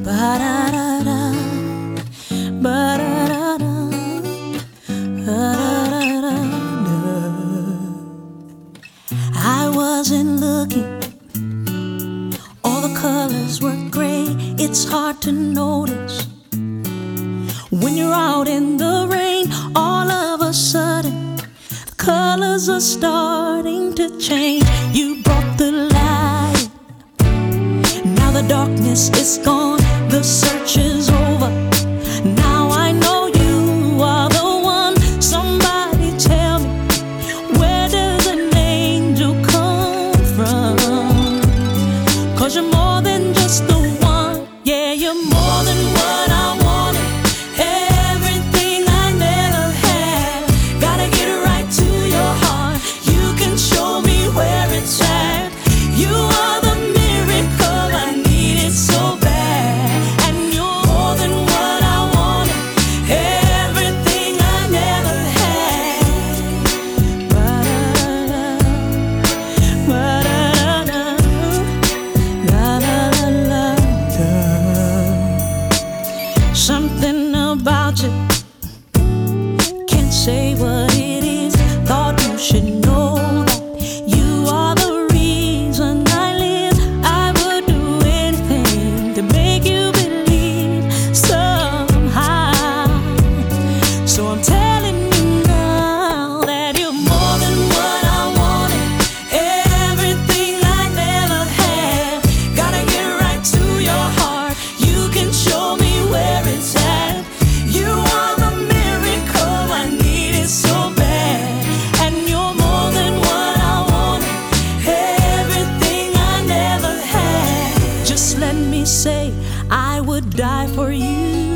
Ba-da-da-da, ba-da-da-da, ba-da-da-da. I wasn't looking, all the colors were gray. It's hard to notice when you're out in the rain. All of a sudden, the colors are starting to change. You brought the light, now the darkness is gone. The search is over, now I know you are the one. Somebody tell me, where does an angel come from? 'Cause you're more than just the one. Yeah, you're more than what I wanted, everything I never had. Gotta get right to your heart, you can show me where it's at. You are the miracle I needed so bad. And you're more than what I wanted, everything I never had. Ba-da-da-da, ba-da-da-da, la-la-la-la-da. Something about you, can't say what it is. Thought you should know that you are the reason I live. I would do anything to make you believe somehow. So I'm telling you now that you're more than what I wanted, everything I never had. Gotta get right to your heart, you can show me where it's at. You are the miracle I needed so bad. And you're more than what I wanted, everything I never had. Just let me say, I would die for you.